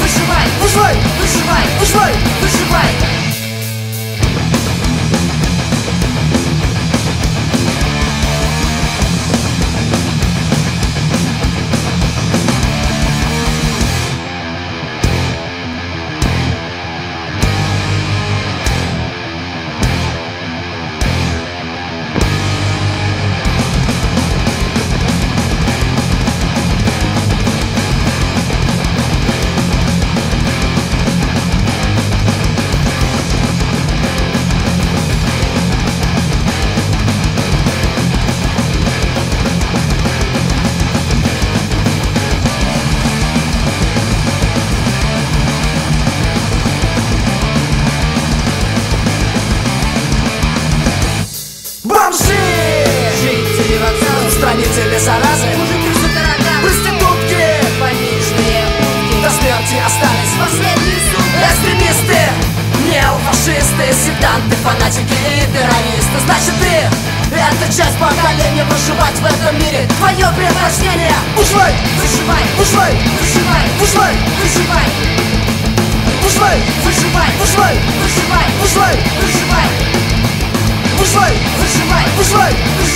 выживай, выживай, выживай, выживай, выживай. Жители вокзала, устранители заразы, мужики с тараканы, проститутки, больничные утки, до смерти остались последние сутки. экстремисты, неофашисты, сектанты, фанатики и террористы. Значит, ты — это часть поколения. Выживать в этом мире — твое предпочтение. Выживай, Выживай, выживай, выживай, выживай, выживай, выживай, выживай, выживай, выживай, выживай, выживай, выживай, выживай, выживай, выживай, выживай. выживай.